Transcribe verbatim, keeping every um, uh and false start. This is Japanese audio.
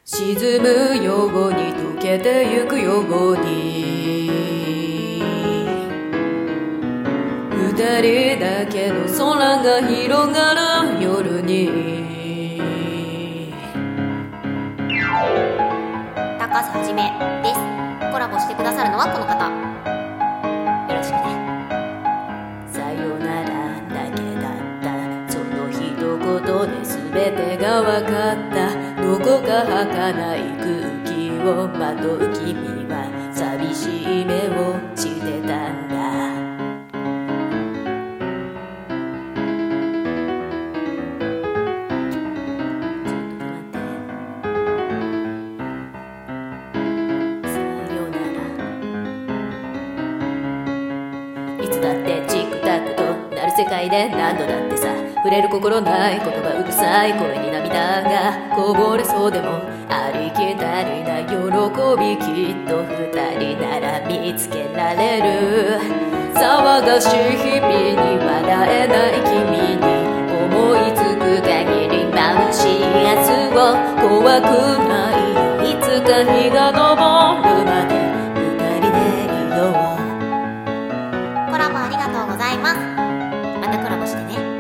沈むように溶けてゆくように二人だけの空が広がる夜に高瀬はじめです。コラボしてくださるのはこの方。よろしくね。 さよならだけだったその一言で全てが分かった。どこか儚い空気をまとう君は寂しい目をしてたんだ。いつだってチクタクとなる世界で何度だってさ触れる心ない言葉うるさい声に涙がこぼれそうでもありきたりな喜びきっと二人なら見つけられる。騒がしい日々に笑えない君に思いつく限り眩しい明日を怖くないよいつか日が昇るまで二人でいよう。 コラボありがとうございます。またコラボしてね。